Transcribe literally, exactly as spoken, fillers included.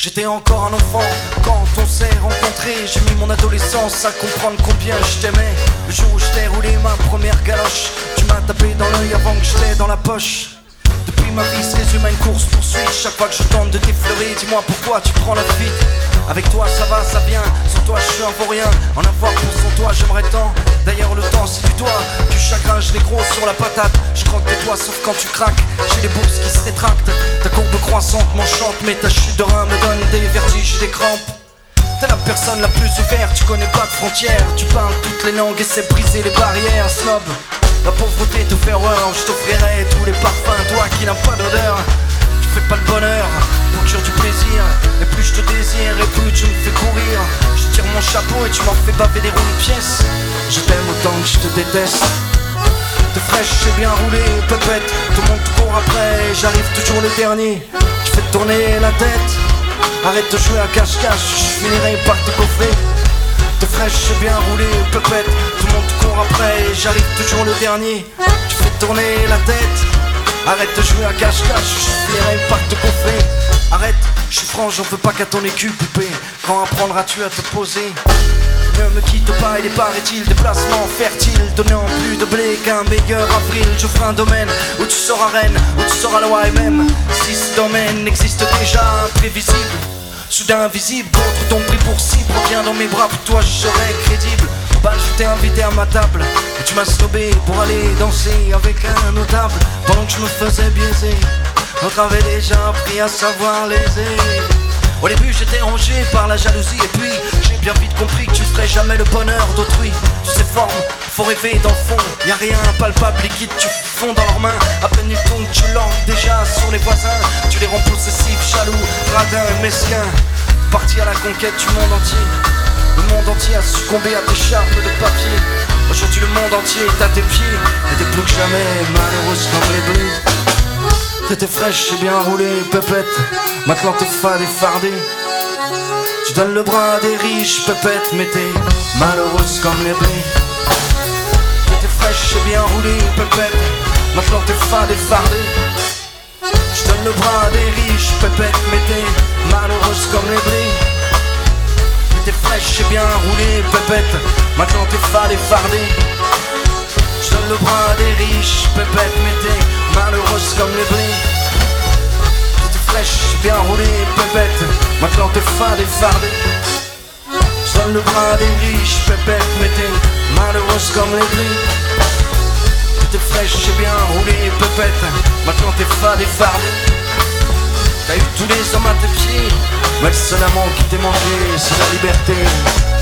J'étais encore un enfant quand on s'est rencontrés. J'ai mis mon adolescence à comprendre combien je t'aimais. Le jour où je t'ai roulé ma première galoche, tu m'as tapé dans l'œil avant que je t'ai dans la poche. Depuis ma vie se résume à une course poursuite. Chaque fois que je tente de t'effleurer, dis-moi pourquoi tu prends la fuite. Avec toi ça va, ça vient, sans toi je suis un vaurien. En avoir pour sans toi j'aimerais tant. D'ailleurs le temps c'est du doigt, du chagrin je l'ai gros sur la patate. Je croque des doigts sauf quand tu craques. J'ai les bourses qui se rétractent. Ta courbe croissante m'enchante, mais ta chute de rein me donne des vertiges et des crampes. T'es la personne la plus ouverte, tu connais pas de frontières. Tu parles toutes les langues et sais briser les barrières. Snob, la pauvreté te fait horreur. Je t'offrirai tous les parfums, toi qui n'as pas d'odeur. Tu fais pas le bonheur, procure du plaisir. Et plus je te désire et plus tu me fais courir. Je tire mon chapeau et tu m'en fais baver des roues de pièces. Je t'aime autant que je te déteste. T'es fraîche et bien roulé, pépette. Tout le monde te court après, j'arrive toujours le dernier. Tu fais tourner la tête. Arrête de jouer à cache-cache, je finirai par te coffrer. T'es fraîche et bien roulé, pépette. Tout le monde te court après, j'arrive toujours le dernier. Tu fais tourner la tête. Arrête de jouer à cache-cache, je finirai par te coffrer. Arrête, je suis franc, j'en veux pas qu'à ton écu, poupée. Quand apprendras-tu à te poser? Ne me quitte pas, il est paraît-il déplacement fertile, donnant plus de blé qu'un meilleur avril. Je ferai un domaine où tu seras reine, où tu seras loi et même si ce domaine existe déjà, imprévisible, soudain invisible, contre ton prix pour cible. Reviens dans mes bras, pour toi je serai crédible. Bah je t'ai invité à ma table et tu m'as snobé pour aller danser avec un notable. Pendant que je me faisais biaiser, l'autre avait déjà appris à savoir léser. Au début j'étais rongé par la jalousie et puis j'ai bien vite compris que tu ferais jamais le bonheur d'autrui. Tu sais forme, faut rêver dans le fond, y'a rien palpable, liquide, tu fonds dans leurs mains. À peine ils tournent, tu langues déjà sur les voisins. Tu les rends possessifs, jaloux, radins et mesquins. Parti à la conquête du monde entier. Le monde entier a succombé à tes charmes de papier. Aujourd'hui le monde entier est à tes pieds. Et t'es plus que jamais malheureuse comme les bleus. T'étais fraîche et bien roulée, pépette. Maintenant t'es fade et fardée. Tu donnes le bras à des riches, pépette. Mais t'es malheureuse comme les blés. T'étais fraîche et bien roulée, pépette. Maintenant t'es fade et fardée. Tu donnes le bras à des riches, pépette. Mais t'es malheureuse comme les blés. T'étais fraîche et bien roulée, pépette. Maintenant t'es fade et fardée. Je donne le bras à des riches, pépette, mais t'es malheureuse comme les blés. T'étais fraîche, bien roulée, pépette. Maintenant t'es fade et fardée. Je donne le bras à des riches, pépette, mais t'es malheureuse comme les blés. T'étais fraîche et bien roulée, pépette. Maintenant t'es fade et fardée. T'as eu tous les hommes à tes pieds, mais le seul amour qui t'est mangé, c'est la liberté.